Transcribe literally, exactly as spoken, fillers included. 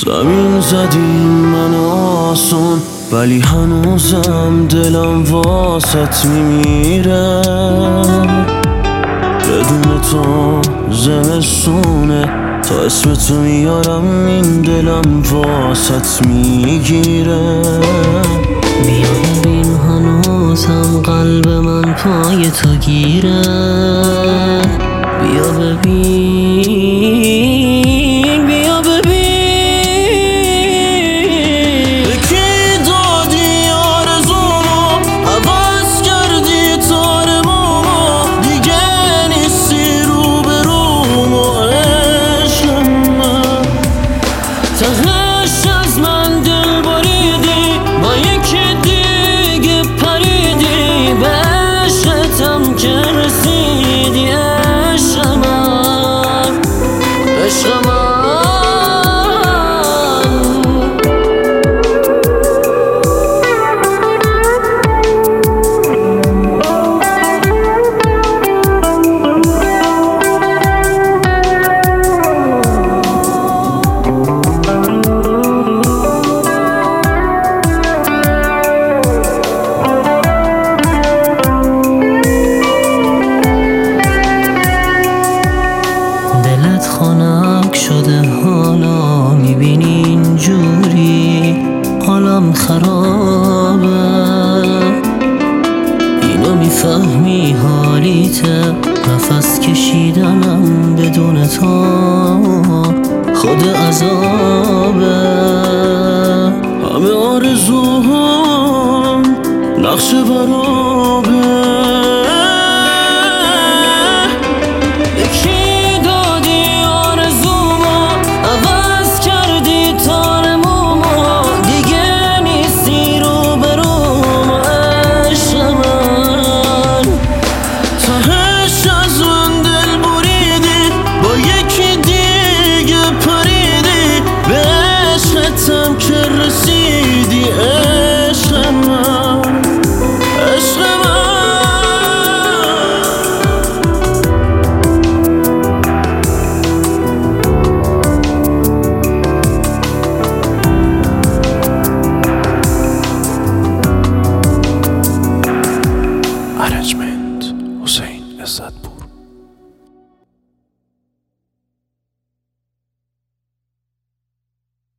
زمین زدیم من آسون، ولی هنوزم دلم واسط میمیره. بدون تو زمستونه، تا اسم تو میارم این دلم واسط میگیره. بیا ببین هنوزم قلب من پای تو گیره. بیا ببین بیا ببین به کی دادی آرزومو، عوض کردی تارمومو، دیگه نیستی رو به رومو. عشق من تهش از من دل بریدی، با یکی دیگه پریدی، به عشقتم که رسیدی. عشق من عشق من خنک شده حالا میبینی اینجوری حالم خرابه. اینو میفهمی حالیته، نفس کشیدنم بدون تو خود عذابه. همه آرزوهام نقشه برام